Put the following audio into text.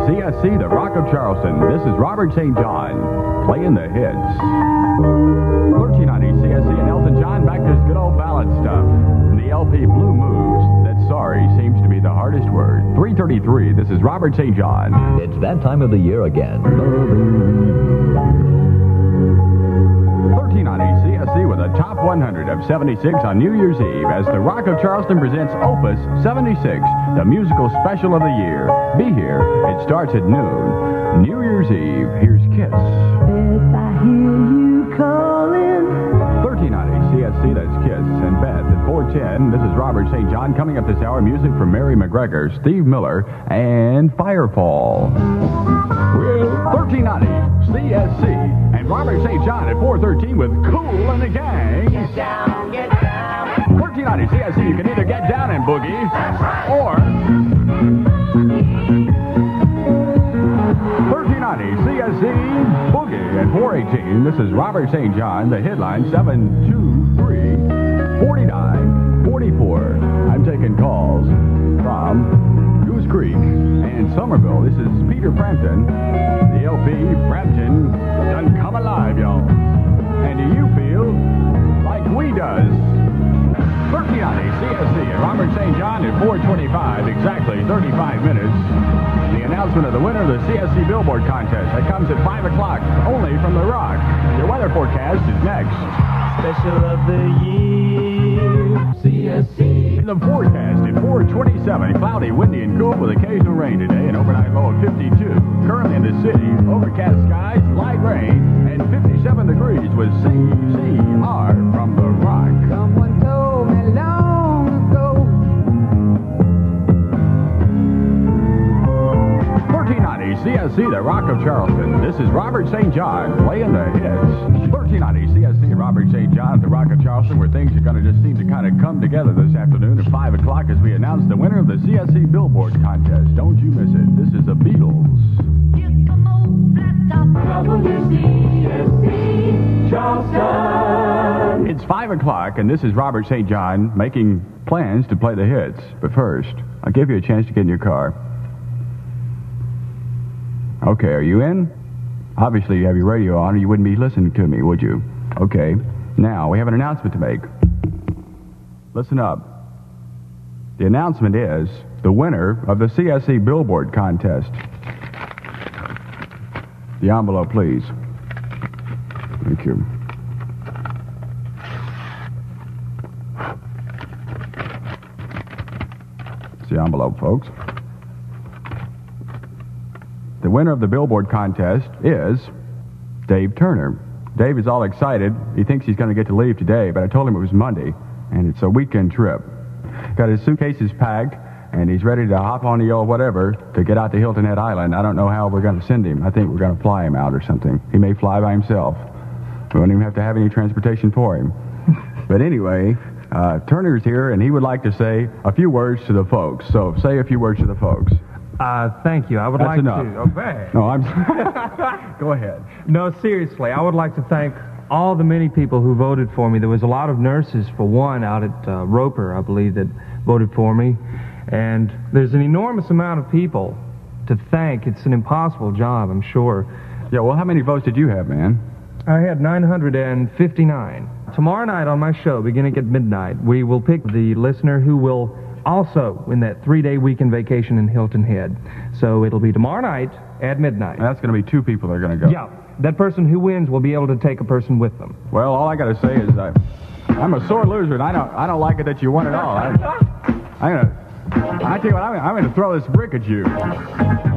CSC, the Rock of Charleston. This is Robert St. John playing the hits. 1390 CSC and Elton John back to his good old ballad stuff. From the LP Blue Moves, that sorry seems to be the hardest word. 333, this is Robert St. John. It's that time of the year again. 1390 CSC with a top 100 of 76 on New Year's Eve as the Rock of Charleston presents Opus 76, the musical special of the year. Be here. It starts at noon. New Year's Eve. Here's Kiss. If I hear you calling. 1390 CSC, that's Kiss. And Beth at 410. This is Robert St. John. Coming up this hour, music from Mary McGregor, Steve Miller, and Firefall. Well, 1390 CSC and Robert St. John at 413 with Cool and the Gang. Get down, get down. 1390 CSC, you can either get down and boogie, or 1390 CSC boogie at 418. This is Robert St. John. The headline 723-4944. I'm taking calls from Goose Creek and Somerville. This is Peter Frampton. The LP Frampton done come alive, y'all. And do you feel like we does? 1390 CSC and Robert St. John at 425, exactly 35 minutes. The announcement of the winner of the CSC Billboard contest. That comes at 5 o'clock, only from The Rock. Your weather forecast is next. Special of the year, CSC. The forecast at 427, cloudy, windy, and cool with occasional rain today, an overnight low of 52. Currently in the city, overcast skies, light rain, and 57 degrees with CCR from The Rock. Someone told me long ago. 1390 CSC, the Rock of Charleston. This is Robert St. John playing the hits. 1390 CSC and Robert St. John at the Rock of Charleston, where things are going to just seem to kind of come together this afternoon at 5 o'clock as we announce the winner of the CSC Billboard contest. Don't you miss it. This is the Beatles. WCSC, Charleston. It's 5 o'clock, and this is Robert St. John making plans to play the hits. But first, I'll give you a chance to get in your car. Okay, are you in? Obviously, you have your radio on, or you wouldn't be listening to me, would you? Okay. Now, we have an announcement to make. Listen up. The announcement is the winner of the CSC Billboard contest. The envelope, please. Thank you. It's the envelope, folks. The winner of the Billboard contest is Dave Turner. Dave is all excited. He thinks he's going to get to leave today, but I told him it was Monday, and it's a weekend trip. Got his suitcases packed, and he's ready to hop on the old whatever to get out to Hilton Head Island. I don't know how we're going to send him. I think we're going to fly him out or something. He may fly by himself. We won't even have to have any transportation for him. But anyway, Turner's here, and he would like to say a few words to the folks. So say a few words to the folks. Thank you. I would That's like enough. to. Okay. No, I'm... Go ahead. No, seriously, I would like to thank all the many people who voted for me. There was a lot of nurses, for one, out at Roper, I believe, that voted for me. And there's an enormous amount of people to thank. It's an impossible job, I'm sure. Yeah, well, how many votes did you have, man? I had 959. Tomorrow night on my show, beginning at midnight, we will pick the listener who will also win that 3-day weekend vacation in Hilton Head. So it'll be tomorrow night at midnight. That's going to be 2 people that are going to go. Yeah. That person who wins will be able to take a person with them. Well, all I got to say is I'm a sore loser, and I don't like it that you won it all. I tell you what, I'm going to throw this brick at you.